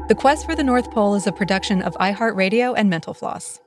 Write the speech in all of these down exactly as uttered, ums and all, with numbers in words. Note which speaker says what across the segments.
Speaker 1: The Quest for the North Pole is a production of iHeartRadio and Mental Floss.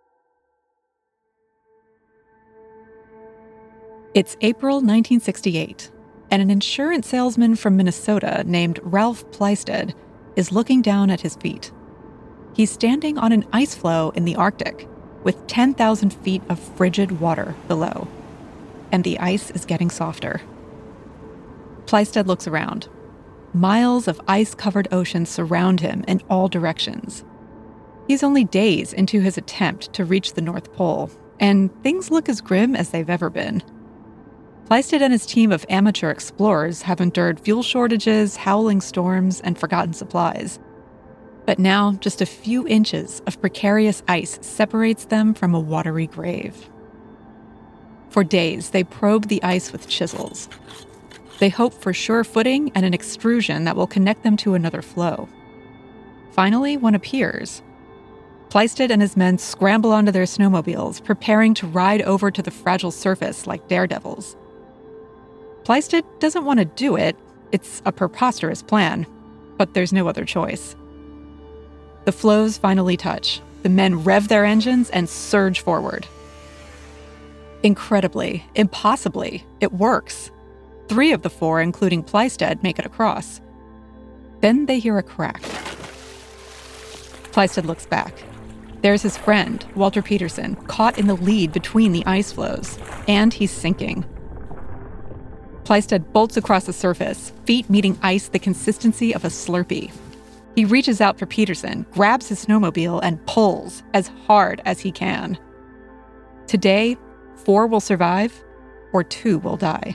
Speaker 1: It's April nineteen sixty-eight, and an insurance salesman from Minnesota named Ralph Plysted is looking down at his feet. He's standing on an ice floe in the Arctic with ten thousand feet of frigid water below, and the ice is getting softer. Plysted looks around. Miles of ice-covered ocean surround him in all directions. He's only days into his attempt to reach the North Pole, and things look as grim as they've ever been. Plysted and his team of amateur explorers have endured fuel shortages, howling storms, and forgotten supplies. But now, just a few inches of precarious ice separates them from a watery grave. For days, they probe the ice with chisels. They hope for sure footing and an extrusion that will connect them to another floe. Finally, one appears. Plysted and his men scramble onto their snowmobiles, preparing to ride over to the fragile surface like daredevils. Plysted doesn't want to do it. It's a preposterous plan, but there's no other choice. The floes finally touch. The men rev their engines and surge forward. Incredibly, impossibly, it works. Three of the four, including Plysted, make it across. Then they hear a crack. Plysted looks back. There's his friend, Walter Peterson, caught in the lead between the ice floes, and he's sinking. Plysted bolts across the surface, feet meeting ice the consistency of a Slurpee. He reaches out for Peterson, grabs his snowmobile, and pulls as hard as he can. Today, four will survive, or two will die.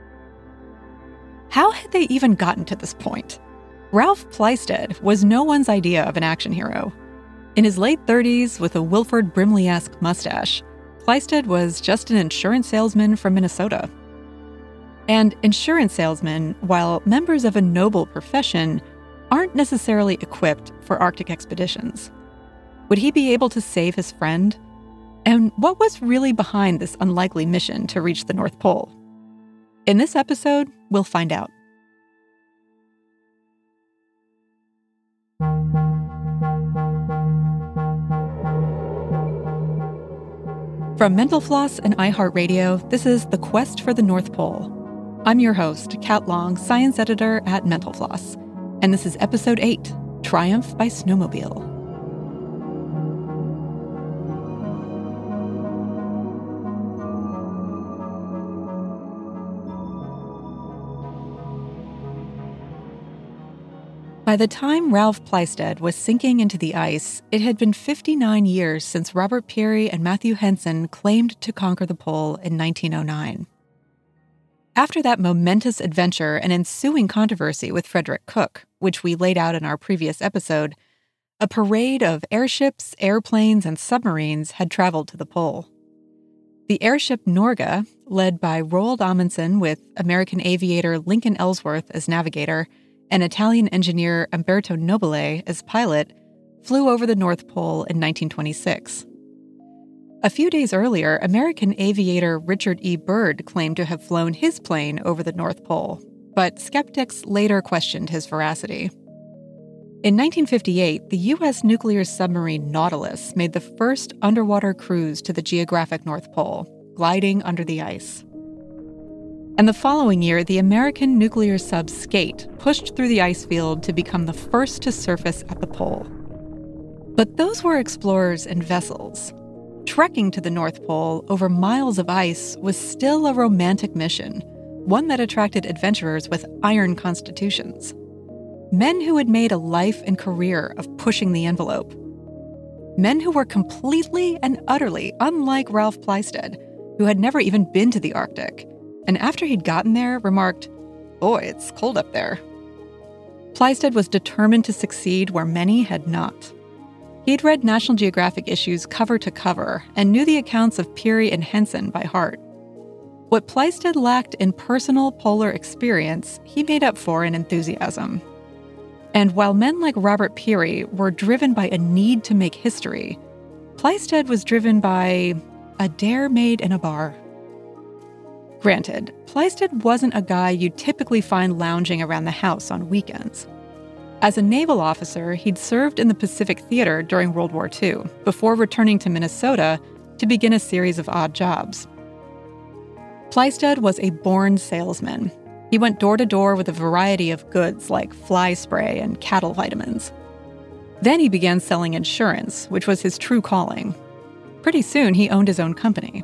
Speaker 1: How had they even gotten to this point? Ralph Plysted was no one's idea of an action hero. In his late thirties, with a Wilford Brimley-esque mustache, Plysted was just an insurance salesman from Minnesota. And insurance salesmen, while members of a noble profession, aren't necessarily equipped for Arctic expeditions. Would he be able to save his friend? And what was really behind this unlikely mission to reach the North Pole? In this episode, we'll find out. From Mental Floss and iHeartRadio, this is The Quest for the North Pole. I'm your host, Kat Long, science editor at Mental Floss, and this is episode eight, Triumph by Snowmobile. By the time Ralph Plysted was sinking into the ice, it had been fifty-nine years since Robert Peary and Matthew Henson claimed to conquer the pole in nineteen oh nine. After that momentous adventure and ensuing controversy with Frederick Cook, which we laid out in our previous episode, a parade of airships, airplanes, and submarines had traveled to the pole. The airship Norge, led by Roald Amundsen with American aviator Lincoln Ellsworth as navigator, and Italian engineer Umberto Nobile as pilot, flew over the North Pole in nineteen twenty-six. A few days earlier, American aviator Richard E. Byrd claimed to have flown his plane over the North Pole, but skeptics later questioned his veracity. In nineteen fifty-eight, the U S nuclear submarine Nautilus made the first underwater cruise to the geographic North Pole, gliding under the ice. And the following year, the American nuclear sub Skate pushed through the ice field to become the first to surface at the pole. But those were explorers and vessels. Trekking to the North Pole over miles of ice was still a romantic mission, one that attracted adventurers with iron constitutions. Men who had made a life and career of pushing the envelope. Men who were completely and utterly unlike Ralph Plysted, who had never even been to the Arctic, and after he'd gotten there, remarked, "Boy, it's cold up there." Plysted was determined to succeed where many had not. He'd read National Geographic issues cover to cover and knew the accounts of Peary and Henson by heart. What Plysted lacked in personal polar experience, he made up for in enthusiasm. And while men like Robert Peary were driven by a need to make history, Plysted was driven by a dare made in a bar. Granted, Plysted wasn't a guy you'd typically find lounging around the house on weekends. As a naval officer, he'd served in the Pacific Theater during World War Two, before returning to Minnesota to begin a series of odd jobs. Plystad was a born salesman. He went door to door with a variety of goods like fly spray and cattle vitamins. Then he began selling insurance, which was his true calling. Pretty soon, he owned his own company.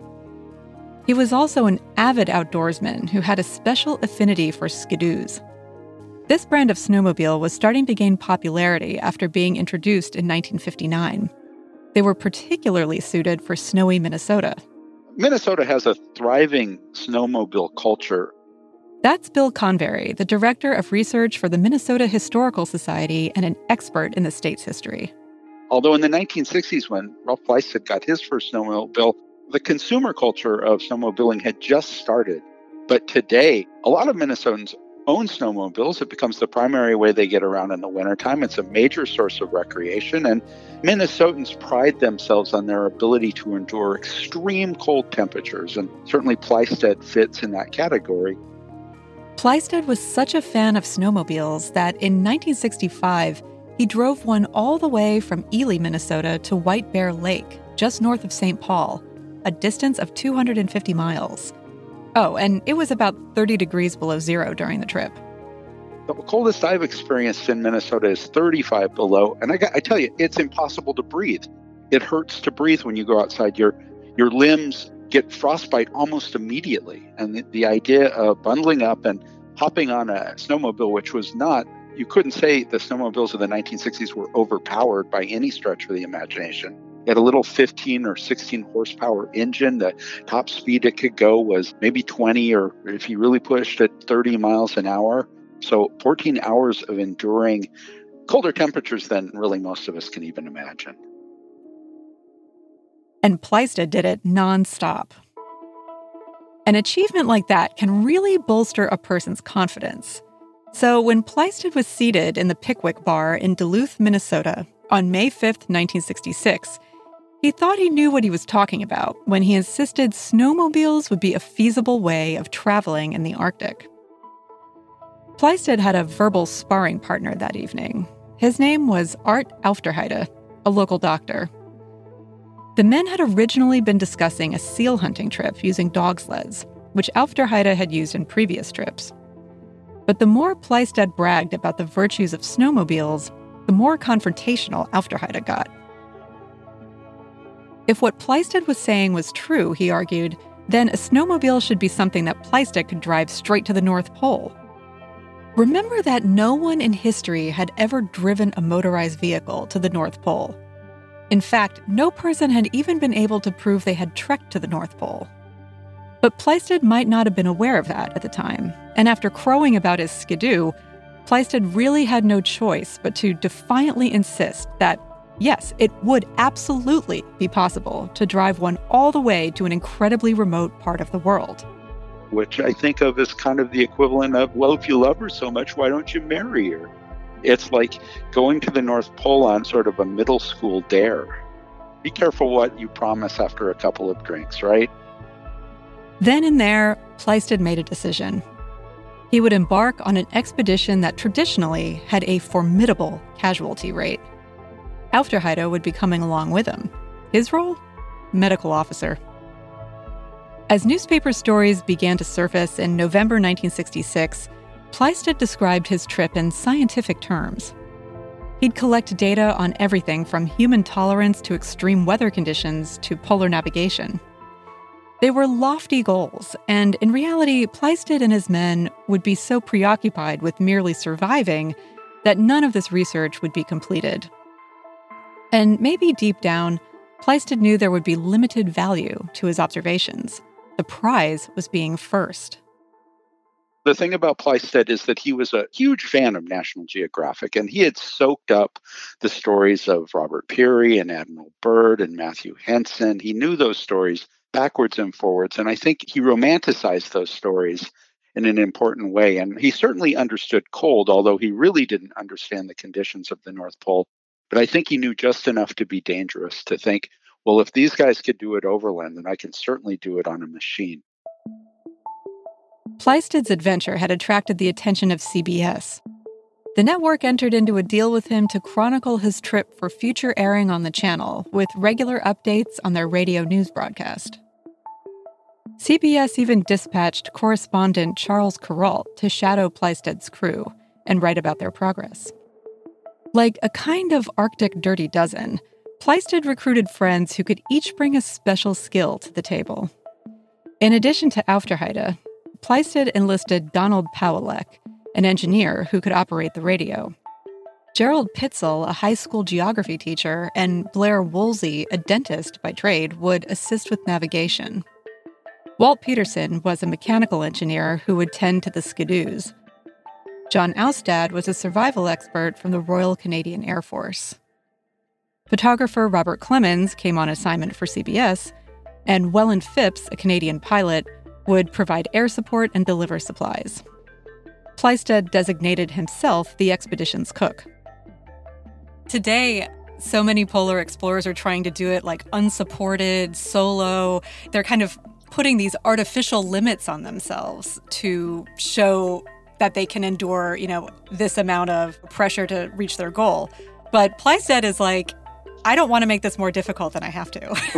Speaker 1: He was also an avid outdoorsman who had a special affinity for skidoos. This brand of snowmobile was starting to gain popularity after being introduced in nineteen fifty-nine. They were particularly suited for snowy Minnesota.
Speaker 2: Minnesota has a thriving snowmobile culture.
Speaker 1: That's Bill Convery, the director of research for the Minnesota Historical Society and an expert in the state's history.
Speaker 2: Although in the nineteen sixties, when Ralph Plystad got his first snowmobile, the consumer culture of snowmobiling had just started. But today, a lot of Minnesotans own snowmobiles. It becomes the primary way they get around in the wintertime. It's a major source of recreation, and Minnesotans pride themselves on their ability to endure extreme cold temperatures, and certainly Plystad fits in that category.
Speaker 1: Plystad was such a fan of snowmobiles that in nineteen sixty-five, he drove one all the way from Ely, Minnesota to White Bear Lake, just north of Saint Paul, a distance of two hundred fifty miles. Oh, and it was about thirty degrees below zero during the trip.
Speaker 2: The coldest I've experienced in Minnesota is thirty-five below, and I, got, I tell you, it's impossible to breathe. It hurts to breathe when you go outside. Your, your limbs get frostbite almost immediately, and the, the idea of bundling up and hopping on a snowmobile, which was not, you couldn't say the snowmobiles of the nineteen sixties were overpowered by any stretch of the imagination. It had a little fifteen or sixteen horsepower engine. The top speed it could go was maybe twenty, or if you really pushed it, thirty miles an hour. So fourteen hours of enduring colder temperatures than really most of us can even imagine.
Speaker 1: And Plystad did it nonstop. An achievement like that can really bolster a person's confidence. So when Plystad was seated in the Pickwick Bar in Duluth, Minnesota, on May fifth, nineteen sixty-six, he thought he knew what he was talking about when he insisted snowmobiles would be a feasible way of traveling in the Arctic. Plystad had a verbal sparring partner that evening. His name was Art Aufderheide, a local doctor. The men had originally been discussing a seal hunting trip using dog sleds, which Aufderheide had used in previous trips. But the more Plystad bragged about the virtues of snowmobiles, the more confrontational Aufderheide got. If what Plystad was saying was true, he argued, then a snowmobile should be something that Plystad could drive straight to the North Pole. Remember that no one in history had ever driven a motorized vehicle to the North Pole. In fact, no person had even been able to prove they had trekked to the North Pole. But Plystad might not have been aware of that at the time, and after crowing about his skidoo, Plystad really had no choice but to defiantly insist that, yes, it would absolutely be possible to drive one all the way to an incredibly remote part of the world.
Speaker 2: Which I think of as kind of the equivalent of, well, if you love her so much, why don't you marry her? It's like going to the North Pole on sort of a middle school dare. Be careful what you promise after a couple of drinks, right?
Speaker 1: Then and there, Plystad made a decision. He would embark on an expedition that traditionally had a formidable casualty rate. Aufderheide would be coming along with him. His role? Medical officer. As newspaper stories began to surface in November nineteen sixty-six, Plystad described his trip in scientific terms. He'd collect data on everything from human tolerance to extreme weather conditions to polar navigation. They were lofty goals, and in reality, Plystad and his men would be so preoccupied with merely surviving that none of this research would be completed. And maybe deep down, Plystad knew there would be limited value to his observations. The prize was being first.
Speaker 2: The thing about Plystad is that he was a huge fan of National Geographic, and he had soaked up the stories of Robert Peary and Admiral Byrd and Matthew Henson. He knew those stories backwards and forwards, and I think he romanticized those stories in an important way. And he certainly understood cold, although he really didn't understand the conditions of the North Pole. But I think he knew just enough to be dangerous, to think, well, if these guys could do it overland, then I can certainly do it on a machine.
Speaker 1: Plystad's adventure had attracted the attention of C B S. The network entered into a deal with him to chronicle his trip for future airing on the channel, with regular updates on their radio news broadcast. C B S even dispatched correspondent Charles Kuralt to shadow Pleisted's crew and write about their progress. Like a kind of Arctic Dirty Dozen, Pleisted recruited friends who could each bring a special skill to the table. In addition to Aufderheide, Pleisted enlisted Donald Powelek, an engineer who could operate the radio. Gerald Pitzel, a high school geography teacher, and Blair Woolsey, a dentist by trade, would assist with navigation. Walt Peterson was a mechanical engineer who would tend to the skidoos. John Austad was a survival expert from the Royal Canadian Air Force. Photographer Robert Clemens came on assignment for C B S, and Welland Phipps, a Canadian pilot, would provide air support and deliver supplies. Pleisted designated himself the expedition's cook. Today, so many polar explorers are trying to do it like unsupported, solo. They're kind of putting these artificial limits on themselves to show that they can endure, you know, this amount of pressure to reach their goal. But Pleisted is like, I don't want to make this more difficult than I have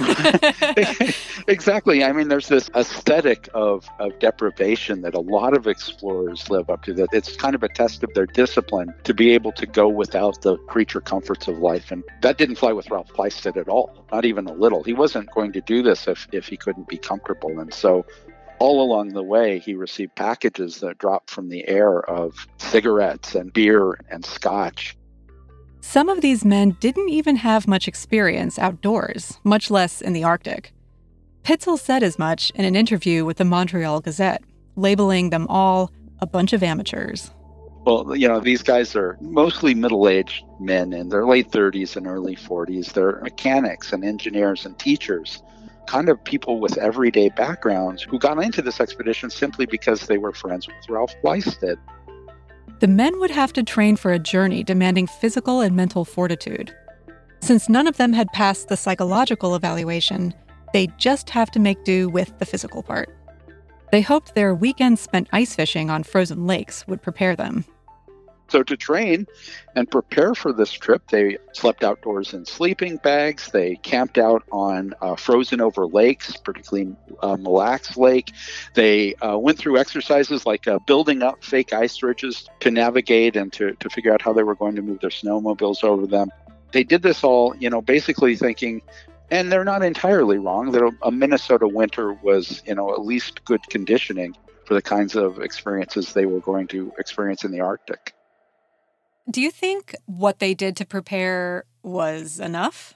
Speaker 1: to.
Speaker 2: Exactly. I mean, there's this aesthetic of, of deprivation that a lot of explorers live up to, that it's kind of a test of their discipline to be able to go without the creature comforts of life. And that didn't fly with Ralph Pleisted at all, not even a little. He wasn't going to do this if, if he couldn't be comfortable. And so all along the way, he received packages that dropped from the air of cigarettes and beer and scotch.
Speaker 1: Some of these men didn't even have much experience outdoors, much less in the Arctic. Pitzel said as much in an interview with the Montreal Gazette, labeling them all a bunch of amateurs.
Speaker 2: Well, you know, these guys are mostly middle-aged men in their late thirties and early forties. They're mechanics and engineers and teachers, kind of people with everyday backgrounds who got into this expedition simply because they were friends with Ralph Pleisted.
Speaker 1: The men would have to train for a journey demanding physical and mental fortitude. Since none of them had passed the psychological evaluation, they'd just have to make do with the physical part. They hoped their weekends spent ice fishing on frozen lakes would prepare them.
Speaker 2: So to train and prepare for this trip, they slept outdoors in sleeping bags. They camped out on uh, frozen over lakes, particularly uh, Mille Lacs Lake. They uh, went through exercises like uh, building up fake ice ridges to navigate and to, to figure out how they were going to move their snowmobiles over them. They did this all, you know, basically thinking, and they're not entirely wrong, that a Minnesota winter was, you know, at least good conditioning for the kinds of experiences they were going to experience in the Arctic.
Speaker 1: Do you think what they did to prepare was enough?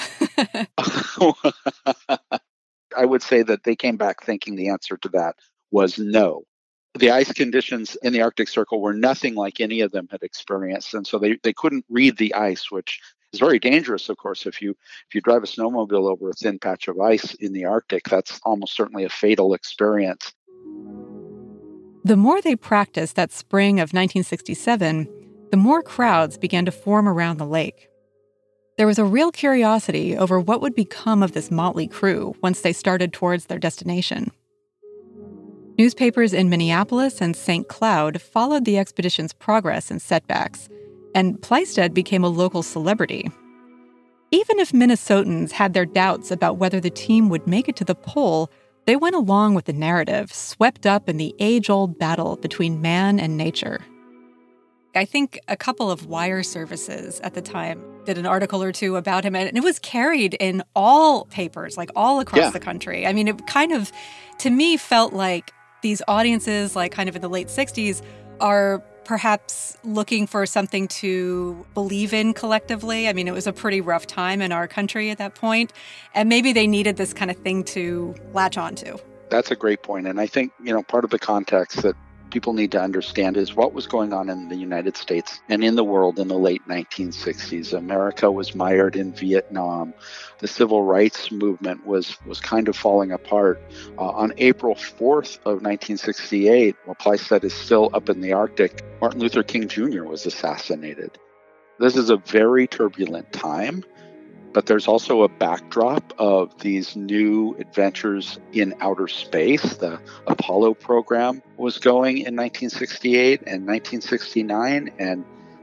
Speaker 2: I would say that they came back thinking the answer to that was no. The ice conditions in the Arctic Circle were nothing like any of them had experienced. And so they, they couldn't read the ice, which is very dangerous, of course. If you if you drive a snowmobile over a thin patch of ice in the Arctic, that's almost certainly a fatal experience.
Speaker 1: The more they practiced that spring of nineteen sixty-seven, the more crowds began to form around the lake. There was a real curiosity over what would become of this motley crew once they started towards their destination. Newspapers in Minneapolis and Saint Cloud followed the expedition's progress and setbacks, and Pleisted became a local celebrity. Even if Minnesotans had their doubts about whether the team would make it to the pole, they went along with the narrative, swept up in the age-old battle between man and nature. I think a couple of wire services at the time did an article or two about him, and it was carried in all papers, like all across
Speaker 2: yeah.
Speaker 1: the country. I mean, it kind of, to me, felt like these audiences, like kind of in the late sixties, are perhaps looking for something to believe in collectively. I mean, it was a pretty rough time in our country at that point, and maybe they needed this kind of thing to latch onto.
Speaker 2: That's a great point. And I think, you know, part of the context that people need to understand is what was going on in the United States and in the world in the late nineteen sixties. America was mired in Vietnam. The civil rights movement was was kind of falling apart. Uh, on April fourth of nineteen sixty-eight, while Pleisted is still up in the Arctic, Martin Luther King Junior was assassinated. This is a very turbulent time. But there's also a backdrop of these new adventures in outer space. The Apollo program was going in nineteen sixty-eight and nineteen sixty-nine, and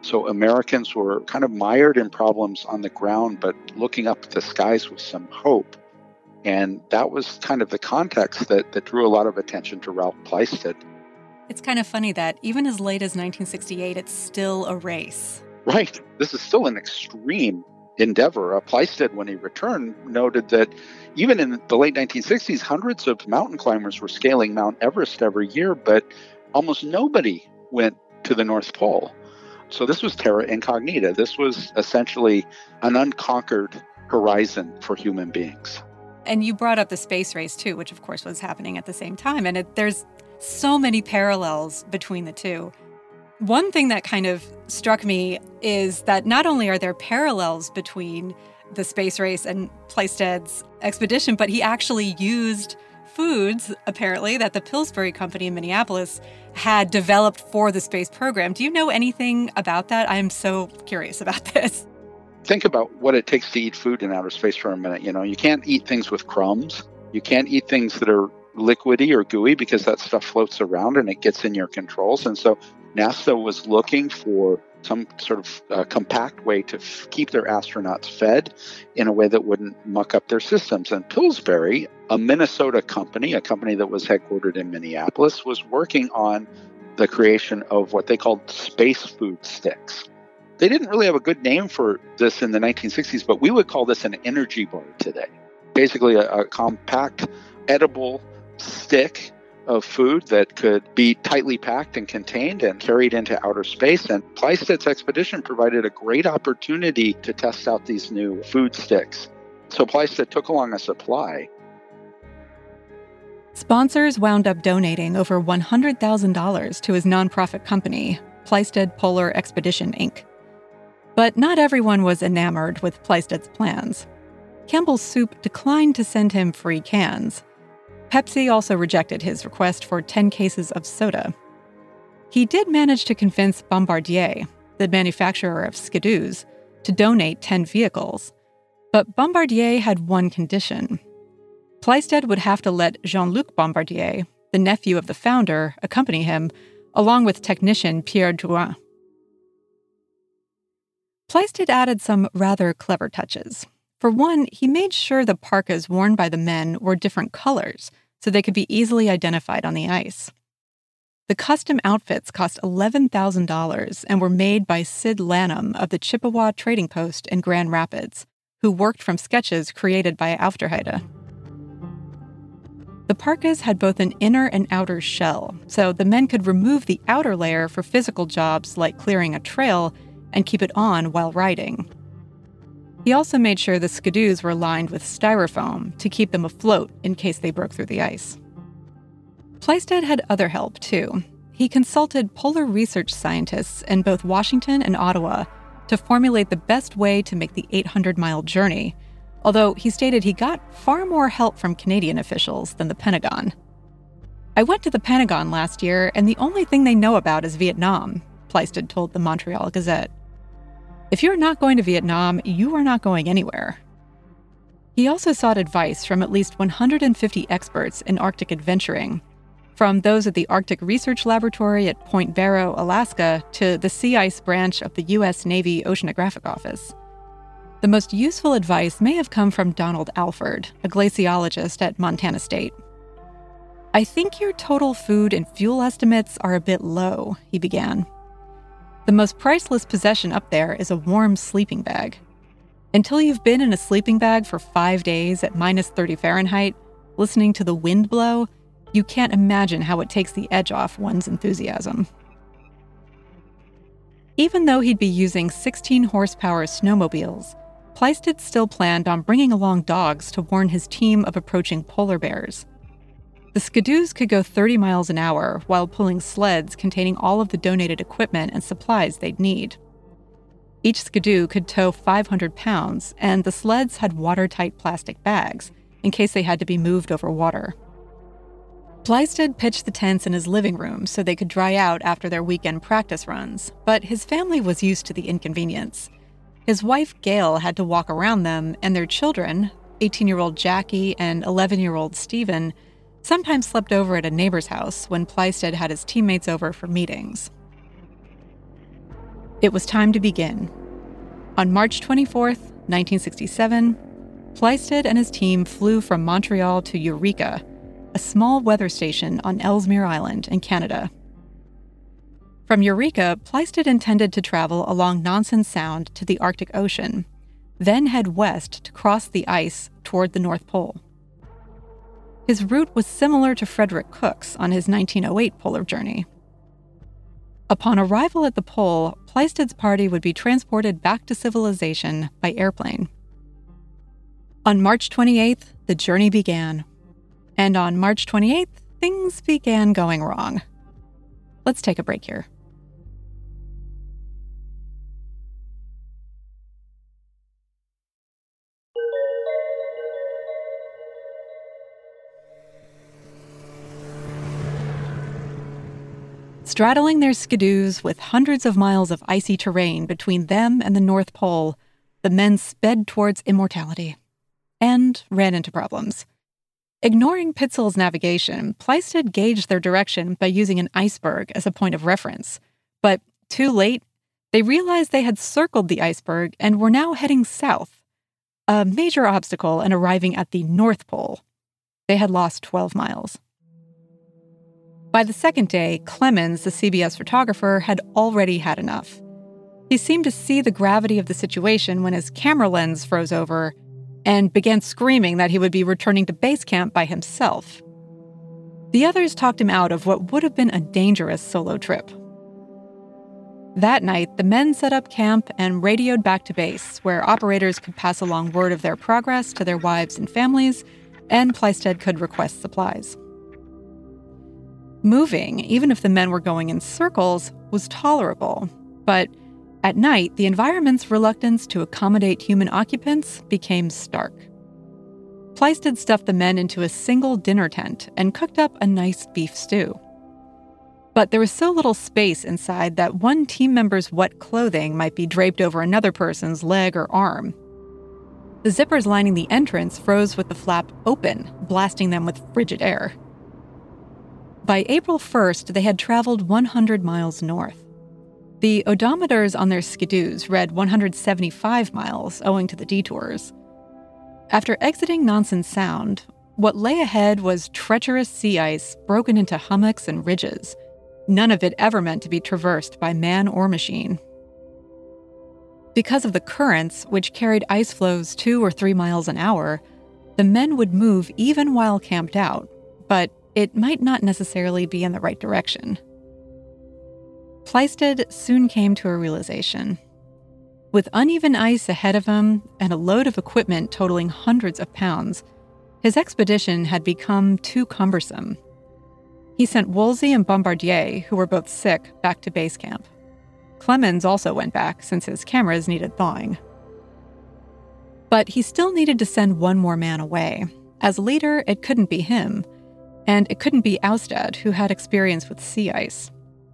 Speaker 2: So Americans were kind of mired in problems on the ground, but looking up at the skies with some hope. And that was kind of the context that, that drew a lot of attention to Ralph Plaisted.
Speaker 1: It's kind of funny that even as late as nineteen sixty-eight, it's still a race.
Speaker 2: Right. This is still an extreme endeavor. Uh, Plaisted, when he returned, noted that even in the late nineteen sixties, hundreds of mountain climbers were scaling Mount Everest every year, but almost nobody went to the North Pole. So this was terra incognita. This was essentially an unconquered horizon for human beings.
Speaker 1: And you brought up the space race, too, which, of course, was happening at the same time. And it, there's so many parallels between the two. One thing that kind of struck me is that not only are there parallels between the space race and Plaisted's expedition, but he actually used foods, apparently, that the Pillsbury Company in Minneapolis had developed for the space program. Do you know anything about that? I'm so curious about this.
Speaker 2: Think about what it takes to eat food in outer space for a minute. You know, you can't eat things with crumbs. You can't eat things that are liquidy or gooey because that stuff floats around and it gets in your controls. And so NASA was looking for some sort of uh, compact way to f- keep their astronauts fed in a way that wouldn't muck up their systems. And Pillsbury, a Minnesota company, a company that was headquartered in Minneapolis, was working on the creation of what they called space food sticks. They didn't really have a good name for this in the nineteen sixties, but we would call this an energy bar today. Basically a, a compact, edible stick of food that could be tightly packed and contained and carried into outer space. And Plaisted's expedition provided a great opportunity to test out these new food sticks. So Plaisted took along a supply.
Speaker 1: Sponsors wound up donating over one hundred thousand dollars to his nonprofit company, Plaisted Polar Expedition, Incorporated. But not everyone was enamored with Plaisted's plans. Campbell's Soup declined to send him free cans. Pepsi also rejected his request for ten cases of soda. He did manage to convince Bombardier, the manufacturer of Skidoos, to donate ten vehicles. But Bombardier had one condition. Plaisted would have to let Jean-Luc Bombardier, the nephew of the founder, accompany him, along with technician Pierre Drouin. Plaisted added some rather clever touches. For one, he made sure the parkas worn by the men were different colors, so they could be easily identified on the ice. The custom outfits cost eleven thousand dollars and were made by Sid Lanham of the Chippewa Trading Post in Grand Rapids, who worked from sketches created by Aufderheide. The parkas had both an inner and outer shell, so the men could remove the outer layer for physical jobs like clearing a trail and keep it on while riding. He also made sure the skidoos were lined with styrofoam to keep them afloat in case they broke through the ice. Plaisted had other help, too. He consulted polar research scientists in both Washington and Ottawa to formulate the best way to make the eight hundred mile journey, although he stated he got far more help from Canadian officials than the Pentagon. "I went to the Pentagon last year, and the only thing they know about is Vietnam," Plaisted told the Montreal Gazette. "If you're not going to Vietnam, you are not going anywhere." He also sought advice from at least one hundred fifty experts in Arctic adventuring, from those at the Arctic Research Laboratory at Point Barrow, Alaska, to the Sea Ice branch of the U S Navy Oceanographic Office. The most useful advice may have come from Donald Alford, a glaciologist at Montana State. "I think your total food and fuel estimates are a bit low," he began. "The most priceless possession up there is a warm sleeping bag. Until you've been in a sleeping bag for five days at minus thirty Fahrenheit, listening to the wind blow, you can't imagine how it takes the edge off one's enthusiasm." Even though he'd be using sixteen horsepower snowmobiles, Plaisted still planned on bringing along dogs to warn his team of approaching polar bears. The skidoos could go thirty miles an hour while pulling sleds containing all of the donated equipment and supplies they'd need. Each skidoo could tow five hundred pounds, and the sleds had watertight plastic bags in case they had to be moved over water. Plaisted pitched the tents in his living room so they could dry out after their weekend practice runs, but his family was used to the inconvenience. His wife, Gail, had to walk around them, and their children, eighteen-year-old Jackie and eleven-year-old Stephen, sometimes slept over at a neighbor's house when Plaisted had his teammates over for meetings. It was time to begin. On March twenty-fourth, nineteen sixty-seven, Plysted and his team flew from Montreal to Eureka, a small weather station on Ellesmere Island in Canada. From Eureka, Plysted intended to travel along Nansen Sound to the Arctic Ocean, then head west to cross the ice toward the North Pole. His route was similar to Frederick Cook's on his nineteen oh eight polar journey. Upon arrival at the pole, Plysted's party would be transported back to civilization by airplane. On March twenty-eighth, the journey began. And on March twenty-eighth, things began going wrong. Let's take a break here. Straddling their skidoos with hundreds of miles of icy terrain between them and the North Pole, the men sped towards immortality and ran into problems. Ignoring Pitzel's navigation, Plysted gauged their direction by using an iceberg as a point of reference. But too late, they realized they had circled the iceberg and were now heading south, a major obstacle in arriving at the North Pole. They had lost twelve miles. By the second day, Clemens, the C B S photographer, had already had enough. He seemed to see the gravity of the situation when his camera lens froze over and began screaming that he would be returning to base camp by himself. The others talked him out of what would have been a dangerous solo trip. That night, the men set up camp and radioed back to base, where operators could pass along word of their progress to their wives and families, and Plysted could request supplies. Moving, even if the men were going in circles, was tolerable, but at night, the environment's reluctance to accommodate human occupants became stark. Plysted stuffed the men into a single dinner tent and cooked up a nice beef stew. But there was so little space inside that one team member's wet clothing might be draped over another person's leg or arm. The zippers lining the entrance froze with the flap open, blasting them with frigid air. By April first, they had traveled one hundred miles north. The odometers on their skidoos read one hundred seventy-five miles, owing to the detours. After exiting Nansen Sound, what lay ahead was treacherous sea ice broken into hummocks and ridges, none of it ever meant to be traversed by man or machine. Because of the currents, which carried ice flows two or three miles an hour, the men would move even while camped out, but it might not necessarily be in the right direction. Plysted soon came to a realization. With uneven ice ahead of him and a load of equipment totaling hundreds of pounds, his expedition had become too cumbersome. He sent Woolsey and Bombardier, who were both sick, back to base camp. Clemens also went back since his cameras needed thawing. But he still needed to send one more man away. As leader, it couldn't be him. And it couldn't be Oustad, who had experience with sea ice.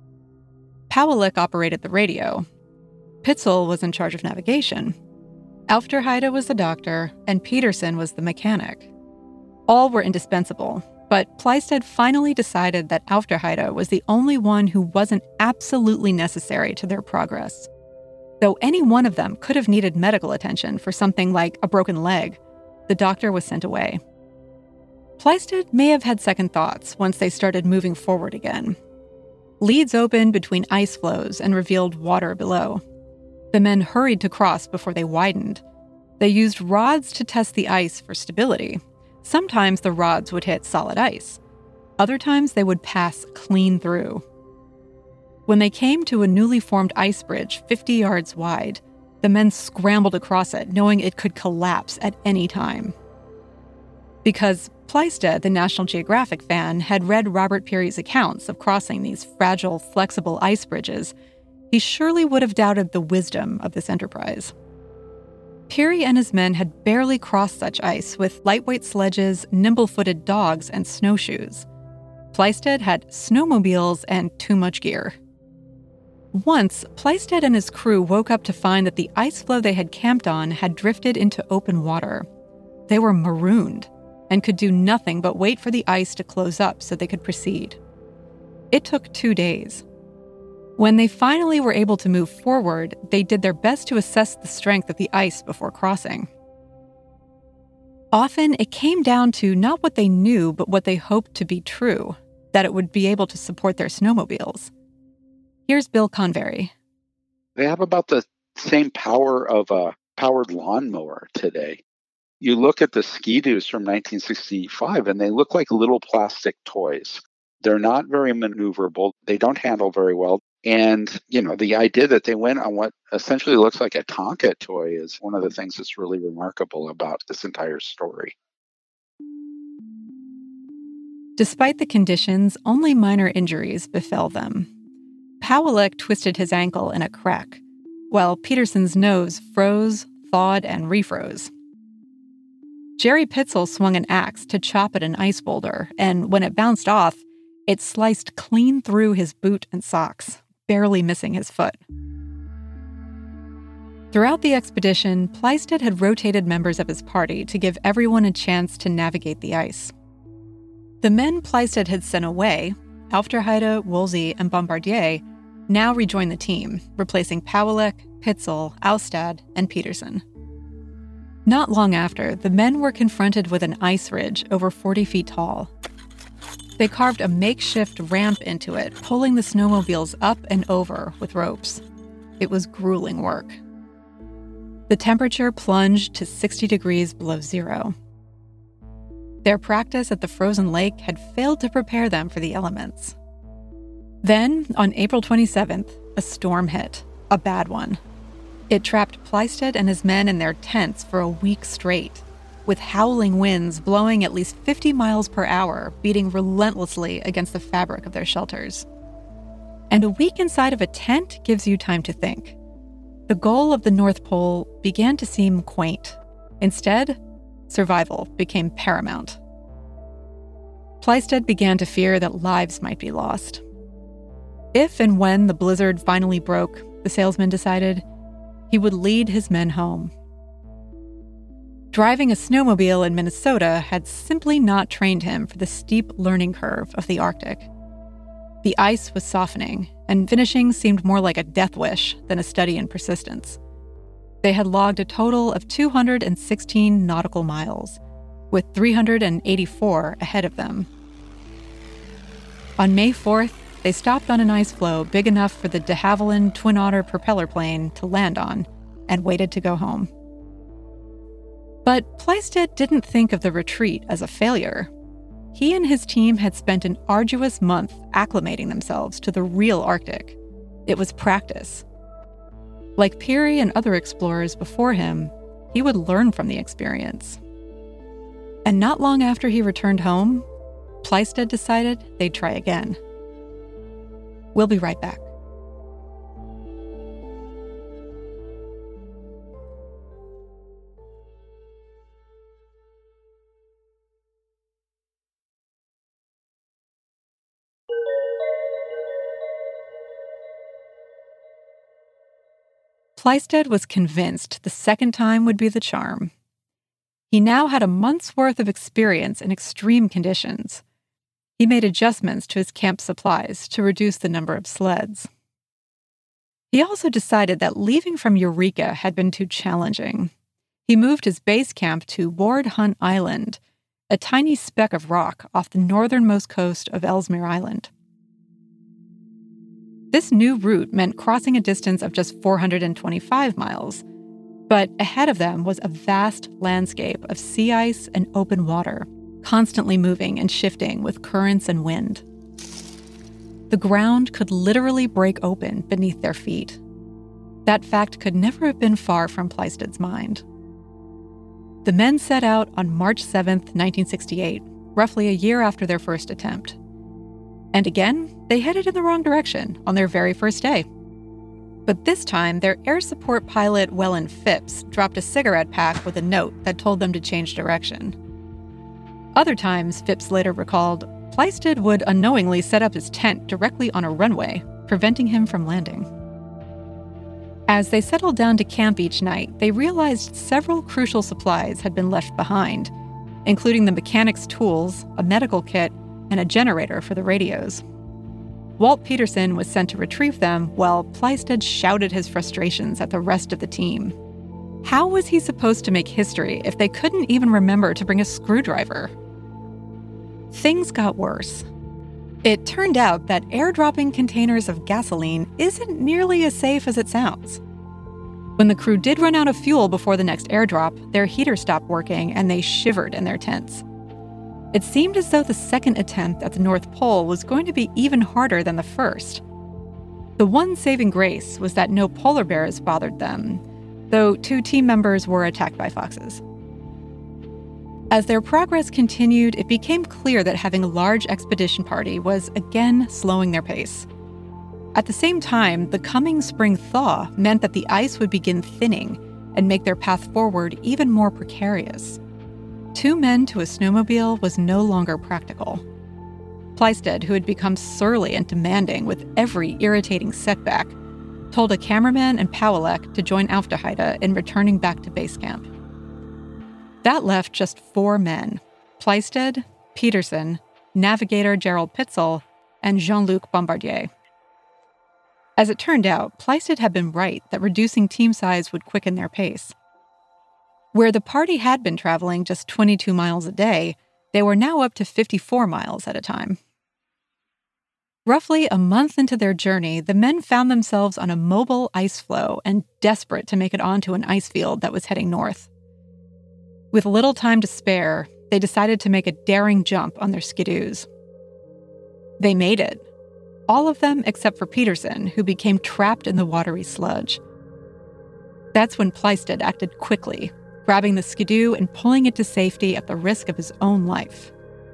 Speaker 1: Pawlik operated the radio. Pitzel was in charge of navigation. Aufderheide was the doctor, and Peterson was the mechanic. All were indispensable, but Plysted finally decided that Aufderheide was the only one who wasn't absolutely necessary to their progress. Though any one of them could have needed medical attention for something like a broken leg, the doctor was sent away. Plysted may have had second thoughts once they started moving forward again. Leads opened between ice floes and revealed water below. The men hurried to cross before they widened. They used rods to test the ice for stability. Sometimes the rods would hit solid ice. Other times they would pass clean through. When they came to a newly formed ice bridge fifty yards wide, the men scrambled across it, knowing it could collapse at any time. Because Plysted, the National Geographic fan, had read Robert Peary's accounts of crossing these fragile, flexible ice bridges, he surely would have doubted the wisdom of this enterprise. Peary and his men had barely crossed such ice with lightweight sledges, nimble-footed dogs, and snowshoes. Plysted had snowmobiles and too much gear. Once, Plysted and his crew woke up to find that the ice floe they had camped on had drifted into open water. They were marooned and could do nothing but wait for the ice to close up so they could proceed. It took two days. When they finally were able to move forward, they did their best to assess the strength of the ice before crossing. Often, it came down to not what they knew, but what they hoped to be true, that it would be able to support their snowmobiles. Here's Bill Convery.
Speaker 2: They have about the same power of a powered lawnmower today. You look at the Ski-Doos from nineteen sixty-five, and they look like little plastic toys. They're not very maneuverable. They don't handle very well. And, you know, the idea that they went on what essentially looks like a Tonka toy is one of the things that's really remarkable about this entire story.
Speaker 1: Despite the conditions, only minor injuries befell them. Pawelek twisted his ankle in a crack, while Peterson's nose froze, thawed, and refroze. Jerry Pitzel swung an axe to chop at an ice boulder, and when it bounced off, it sliced clean through his boot and socks, barely missing his foot. Throughout the expedition, Plysted had rotated members of his party to give everyone a chance to navigate the ice. The men Plysted had sent away, Aufderheide, Woolsey, and Bombardier, now rejoined the team, replacing Pawelek, Pitzel, Austad, and Peterson. Not long after, the men were confronted with an ice ridge over forty feet tall. They carved a makeshift ramp into it, pulling the snowmobiles up and over with ropes. It was grueling work. The temperature plunged to sixty degrees below zero. Their practice at the frozen lake had failed to prepare them for the elements. Then, on April twenty-seventh, a storm hit, a bad one. It trapped Plysted and his men in their tents for a week straight, with howling winds blowing at least fifty miles per hour, beating relentlessly against the fabric of their shelters. And a week inside of a tent gives you time to think. The goal of the North Pole began to seem quaint. Instead, survival became paramount. Plysted began to fear that lives might be lost. If and when the blizzard finally broke, the salesman decided, he would lead his men home. Driving a snowmobile in Minnesota had simply not trained him for the steep learning curve of the Arctic. The ice was softening, and finishing seemed more like a death wish than a study in persistence. They had logged a total of two hundred sixteen nautical miles, with three hundred eighty-four ahead of them. On May fourth, they stopped on an ice floe big enough for the de Havilland Twin Otter propeller plane to land on, and waited to go home. But Plysted didn't think of the retreat as a failure. He and his team had spent an arduous month acclimating themselves to the real Arctic. It was practice. Like Peary and other explorers before him, he would learn from the experience. And not long after he returned home, Plysted decided they'd try again. We'll be right back. Plysted was convinced the second time would be the charm. He now had a month's worth of experience in extreme conditions. He made adjustments to his camp supplies to reduce the number of sleds. He also decided that leaving from Eureka had been too challenging. He moved his base camp to Ward Hunt Island, a tiny speck of rock off the northernmost coast of Ellesmere Island. This new route meant crossing a distance of just four hundred twenty-five miles, but ahead of them was a vast landscape of sea ice and open water, constantly moving and shifting with currents and wind. The ground could literally break open beneath their feet. That fact could never have been far from Plysted's mind. The men set out on March seventh, nineteen sixty-eight, roughly a year after their first attempt. And again, they headed in the wrong direction on their very first day. But this time, their air support pilot, Welland Phipps, dropped a cigarette pack with a note that told them to change direction. Other times, Phipps later recalled, Plysted would unknowingly set up his tent directly on a runway, preventing him from landing. As they settled down to camp each night, they realized several crucial supplies had been left behind, including the mechanic's tools, a medical kit, and a generator for the radios. Walt Peterson was sent to retrieve them while Plysted shouted his frustrations at the rest of the team. How was he supposed to make history if they couldn't even remember to bring a screwdriver? Things got worse. It turned out that airdropping containers of gasoline isn't nearly as safe as it sounds. When the crew did run out of fuel before the next airdrop, their heater stopped working and they shivered in their tents. It seemed as though the second attempt at the North Pole was going to be even harder than the first. The one saving grace was that no polar bears bothered them, though two team members were attacked by foxes. As their progress continued, it became clear that having a large expedition party was again slowing their pace. At the same time, the coming spring thaw meant that the ice would begin thinning and make their path forward even more precarious. Two men to a snowmobile was no longer practical. Plysted, who had become surly and demanding with every irritating setback, told a cameraman and Powelek to join Aufderheide in returning back to base camp. That left just four men: Plysted, Peterson, navigator Gerald Pitzel, and Jean-Luc Bombardier. As it turned out, Plysted had been right that reducing team size would quicken their pace. Where the party had been traveling just twenty-two miles a day, they were now up to fifty-four miles at a time. Roughly a month into their journey, the men found themselves on a mobile ice floe and desperate to make it onto an ice field that was heading north. With little time to spare, they decided to make a daring jump on their skidoos. They made it. All of them except for Peterson, who became trapped in the watery sludge. That's when Plysted acted quickly, grabbing the skidoo and pulling it to safety at the risk of his own life.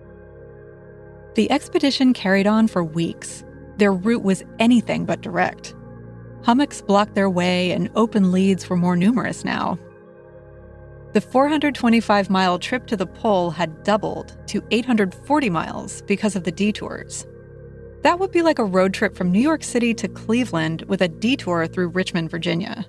Speaker 1: The expedition carried on for weeks. Their route was anything but direct. Hummocks blocked their way and open leads were more numerous now. The four hundred twenty-five mile trip to the pole had doubled to eight hundred forty miles because of the detours. That would be like a road trip from New York City to Cleveland with a detour through Richmond, Virginia.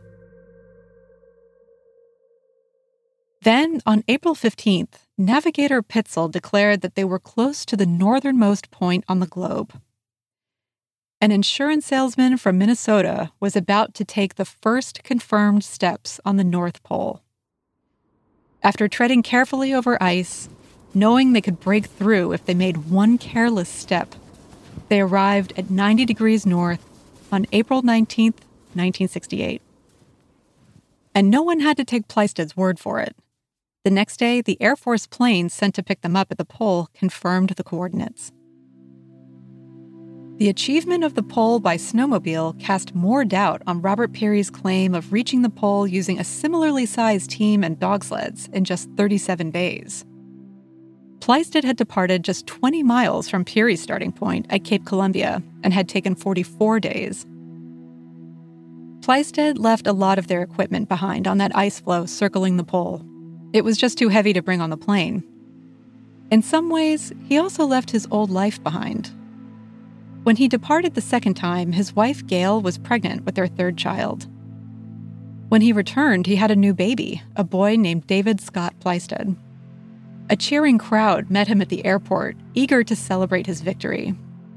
Speaker 1: Then, on April fifteenth, navigator Pitzel declared that they were close to the northernmost point on the globe. An insurance salesman from Minnesota was about to take the first confirmed steps on the North Pole. After treading carefully over ice, knowing they could break through if they made one careless step, they arrived at ninety degrees north on April nineteenth, nineteen sixty-eight. And no one had to take Plysted's word for it. The next day, the Air Force planes sent to pick them up at the pole confirmed the coordinates. The achievement of the pole by snowmobile cast more doubt on Robert Peary's claim of reaching the pole using a similarly sized team and dog sleds in just thirty-seven days. Plysted had departed just twenty miles from Peary's starting point at Cape Columbia and had taken forty-four days. Plysted left a lot of their equipment behind on that ice floe circling the pole. It was just too heavy to bring on the plane. In some ways, he also left his old life behind. When he departed the second time, his wife Gail was pregnant with their third child. When he returned, he had a new baby, a boy named David Scott Plysted. A cheering crowd met him at the airport, eager to celebrate his victory.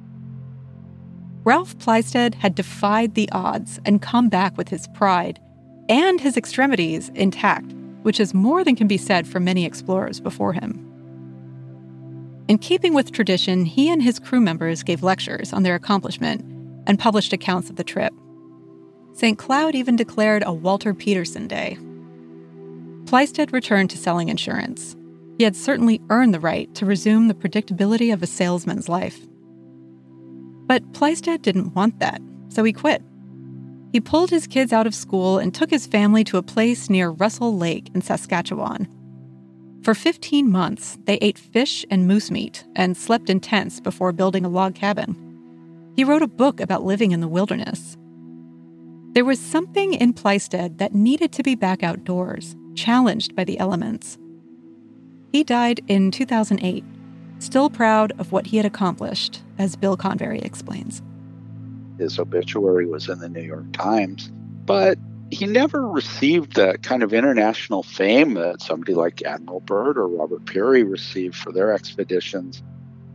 Speaker 1: Ralph Plysted had defied the odds and come back with his pride and his extremities intact, which is more than can be said for many explorers before him. In keeping with tradition, he and his crew members gave lectures on their accomplishment and published accounts of the trip. Saint Cloud even declared a Walter Peterson Day. Plysted returned to selling insurance. He had certainly earned the right to resume the predictability of a salesman's life. But Plysted didn't want that, so he quit. He pulled his kids out of school and took his family to a place near Russell Lake in Saskatchewan. For fifteen months, they ate fish and moose meat and slept in tents before building a log cabin. He wrote a book about living in the wilderness. There was something in Plysted that needed to be back outdoors, challenged by the elements. He died in two thousand eight, still proud of what he had accomplished, as Bill Convery explains.
Speaker 2: His obituary was in the New York Times, but he never received the kind of international fame that somebody like Admiral Byrd or Robert Peary received for their expeditions.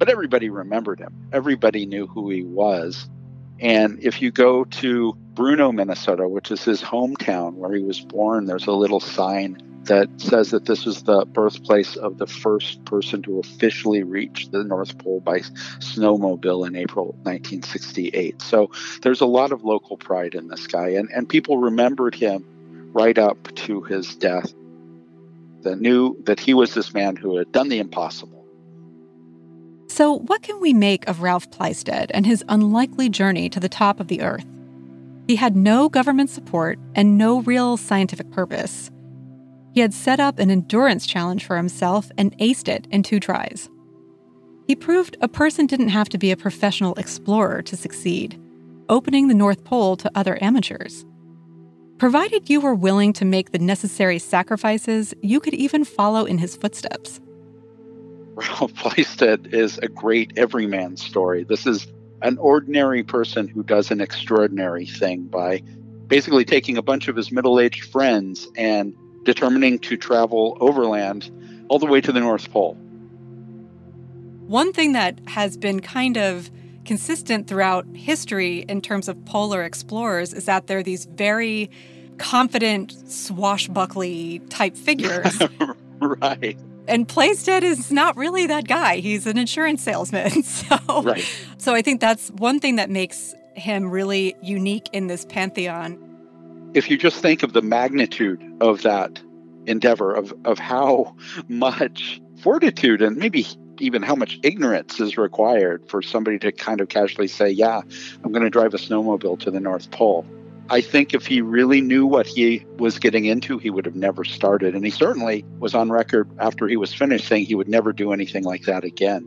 Speaker 2: but everybody remembered him. Everybody knew who he was. And if you go to Bruno, Minnesota, which is his hometown where he was born, there's a little sign that says that this was the birthplace of the first person to officially reach the North Pole by snowmobile in April nineteen sixty-eight. So there's a lot of local pride in this guy, and, and people remembered him right up to his death. They knew that he was this man who had done the impossible.
Speaker 1: So what can we make of Ralph Plaistead and his unlikely journey to the top of the Earth? He had no government support and no real scientific purpose. He had set up an endurance challenge for himself and aced it in two tries. He proved a person didn't have to be a professional explorer to succeed, opening the North Pole to other amateurs. Provided you were willing to make the necessary sacrifices, you could even follow in his footsteps.
Speaker 2: Ralph Plaistead is a great everyman story. This is an ordinary person who does an extraordinary thing by basically taking a bunch of his middle-aged friends and determining to travel overland all the way to the North Pole.
Speaker 1: One thing that has been kind of consistent throughout history in terms of polar explorers is that they're these very confident, swashbuckly type figures.
Speaker 2: Right.
Speaker 1: And Plaistead is not really that guy. He's an insurance salesman. So,
Speaker 2: right.
Speaker 1: so I think that's one thing that makes him really unique in this pantheon.
Speaker 2: If you just think of the magnitude of that endeavor, of, of how much fortitude and maybe even how much ignorance is required for somebody to kind of casually say, yeah, I'm going to drive a snowmobile to the North Pole. I think if he really knew what he was getting into, he would have never started. And he certainly was on record after he was finished saying he would never do anything like that again.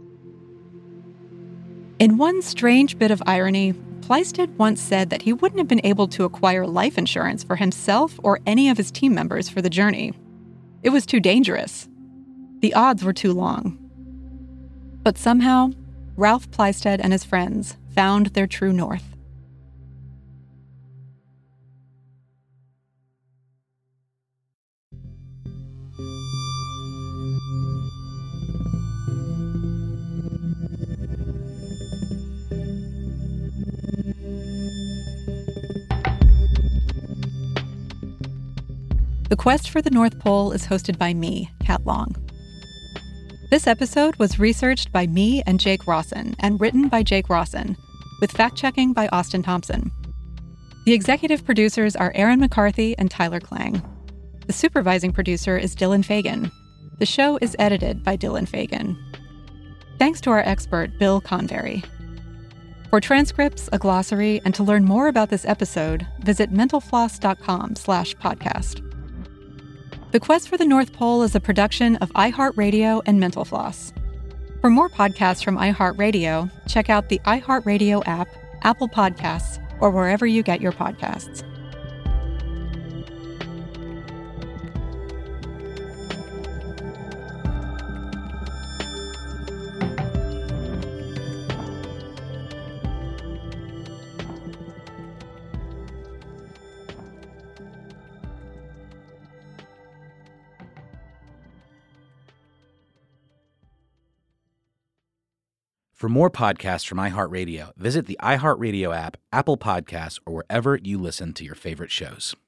Speaker 1: In one strange bit of irony, Plaistead once said that he wouldn't have been able to acquire life insurance for himself or any of his team members for the journey. It was too dangerous. The odds were too long. But somehow, Ralph Plaistead and his friends found their true north. The Quest for the North Pole is hosted by me, Kat Long. This episode was researched by me and Jake Rawson and written by Jake Rawson, with fact-checking by Austin Thompson. The executive producers are Aaron McCarthy and Tyler Klang. The supervising producer is Dylan Fagan. The show is edited by Dylan Fagan. Thanks to our expert, Bill Convery. For transcripts, a glossary, and to learn more about this episode, visit mentalfloss.com slash podcast. The Quest for the North Pole is a production of iHeartRadio and Mental Floss. For more podcasts from iHeartRadio, check out the iHeartRadio app, Apple Podcasts, or wherever you get your podcasts.
Speaker 3: For more podcasts from iHeartRadio, visit the iHeartRadio app, Apple Podcasts, or wherever you listen to your favorite shows.